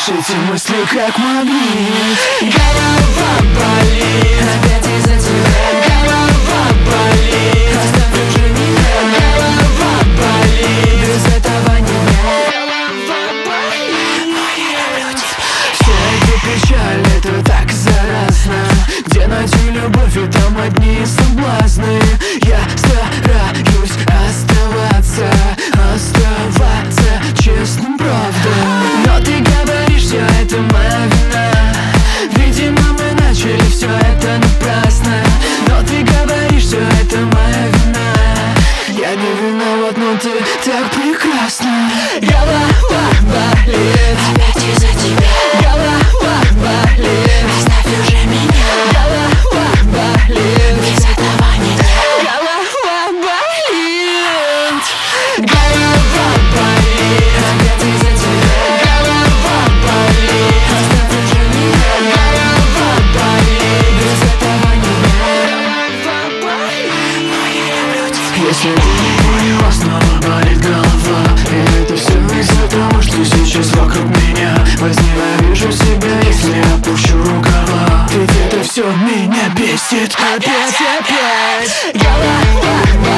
эти мысли как магнит. Голова болит, опять из-за тебя. Голова болит, оставь уже меня. Голова болит, без этого нельзя. Голова болит, но я люблю тебя. Вся эта печаль, это так заразно. Где найти любовь, и там одни соблазны. Я стараюсь оставаться честным, правда. Но ты говоришь, все это моя вина. Видимо, мы начали все это напрасно. Но ты говоришь, все это моя вина. Я не виноват, но ты так прекрасна. Голова болит, опять из-за тебя. Голова болит, оставь уже меня. Голова болит, без этого нельзя. Голова болит. Голова болит, опять из-за тебя. Голова болит, оставь уже меня. Голова болит, без этого нельзя. Голова болит, но я люблю тебя. Если ты не поняла, снова болит голова. И это все из-за того, что сейчас вокруг меня. Возненавижу себя, если опущу рукава. Ведь это все меня бесит опять. Голова